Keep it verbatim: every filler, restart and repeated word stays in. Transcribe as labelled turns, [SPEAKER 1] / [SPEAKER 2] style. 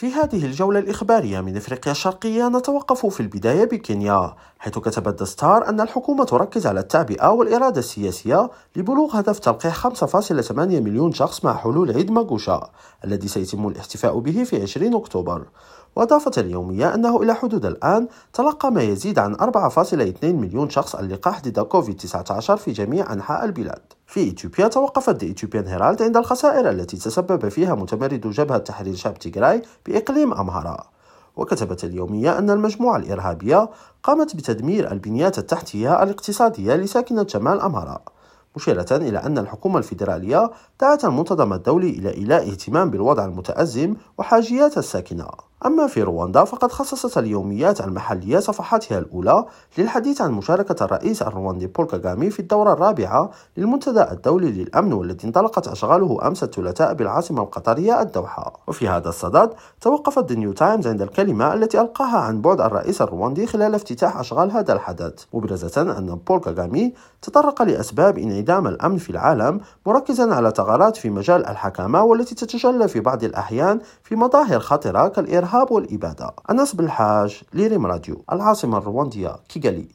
[SPEAKER 1] في هذه الجولة الإخبارية من إفريقيا الشرقية نتوقف في البداية بكينيا، حيث كتب الدستار أن الحكومة تركز على التعبئة والإرادة السياسية لبلوغ هدف تلقيح خمسة فاصلة ثمانية مليون شخص مع حلول عيد ماغوشا الذي سيتم الاحتفاء به في عشرين أكتوبر. وأضافت اليومية أنه إلى حدود الآن تلقى ما يزيد عن أربعة فاصلة اثنين مليون شخص اللقاح ضد كوفيد تسعة عشر في جميع أنحاء البلاد. في إثيوبيا توقفت The Ethiopian Herald عند الخسائر التي تسبب فيها متمرد جبهة تحرير شعب تيغراي بإقليم أمهارا. وكتبت اليومية أن المجموعة الإرهابية قامت بتدمير البنيات التحتية الاقتصادية لساكنة شمال أمهارا، مشيرة إلى أن الحكومة الفيدرالية دعت المنتدى الدولي إلى إيلاء اهتمام بالوضع المتأزم وحاجيات الساكنة. أما في رواندا فقد خصصت اليوميات المحلية صفحاتها الأولى للحديث عن مشاركة الرئيس الرواندي بول كاغامي في الدورة الرابعة للمنتدى الدولي للأمن والذي انطلقت أشغاله أمس الثلاثاء بالعاصمة القطرية الدوحة. وفي هذا الصدد توقفت The New Times عند الكلمة التي ألقاها عن بعد الرئيس الرواندي خلال افتتاح أشغال هذا الحدث، مبرزة أن بول كاغامي تطرق لأسباب انعدام الأمن في العالم، مركزا على ثغرات في مجال الحكامة والتي تتجلى في بعض الأحيان في مظاهر خطرة كالإرهاب والإبادة. أنس بالحاج، ليريم راديو، العاصمة الرواندية كيغالي.